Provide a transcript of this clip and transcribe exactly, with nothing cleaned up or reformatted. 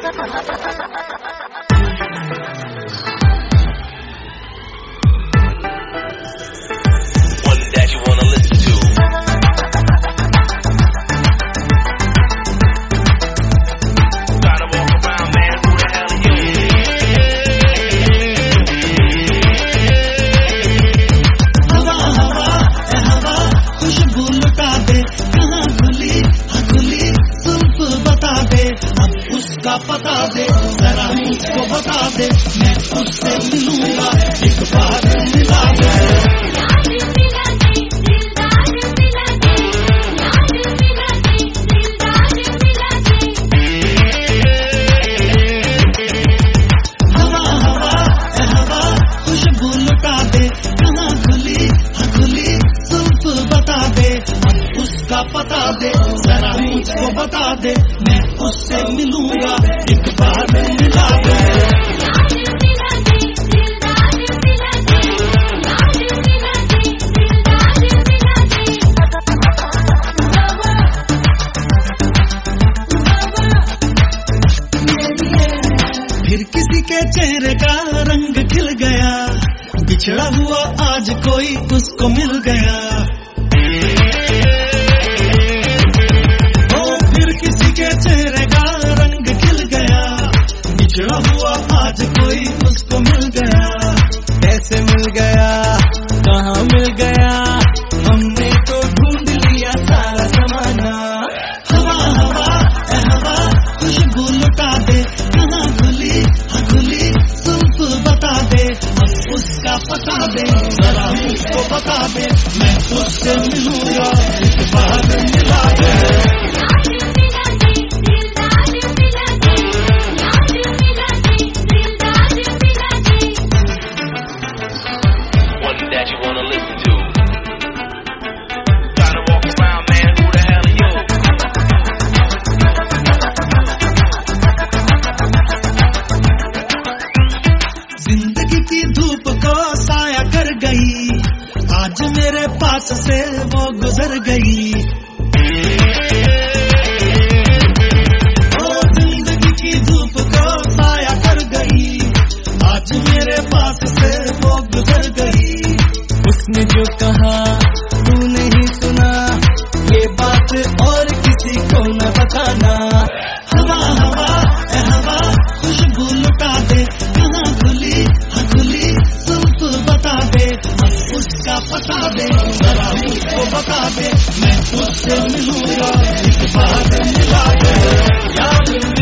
बता दे जरा मुझको बता दे, मैं उससे मिलूंगा एक बार मिला दे। हवा हवा ए हवा खुशबू लुटा दे, कहाँ खुली हाँ खुली जुल्फ बता दे, अब उसका पता दे जरा मुझको बता दे, मैं उससे मिलूंगा एक बार मिला दे। फिर किसी के चेहरे का रंग खिल गया, बिछड़ा हुआ आज कोई उसको मिल गया। ओ फिर किसी के चेहरे का रंग खिल गया, बिछड़ा हुआ आज कोई उसको मिल गया। कैसे मिल गया कहाँ मिल गया, हमने तो ढूंढ लिया सारा जमाना। हवा हवा ए हवा खुशबू लुटा दे, कहाँ खुली हाँ खुली जुल्फ बता दे, अब उसका पता दे जरा मुझको बता दे, मैं उससे मिलूंगा एक बार मिला दे। जिंदगी की धूप को साया कर गई, आज मेरे पास से वो गुजर गई। ओ जिंदगी की धूप को साया कर गई, आज मेरे पास से वो गुजर गई। उसने जो कहा तू नहीं सुना, ये बात और किसी को न बताना। हवा हवा ए हवा खुशबू लुटा दे, कहाँ खुली हाँ खुली जुल्फ बता दे, अब उसका पता दे जरा मुझको बता दे, मैं उससे मिलूंगा एक बार मिला दे।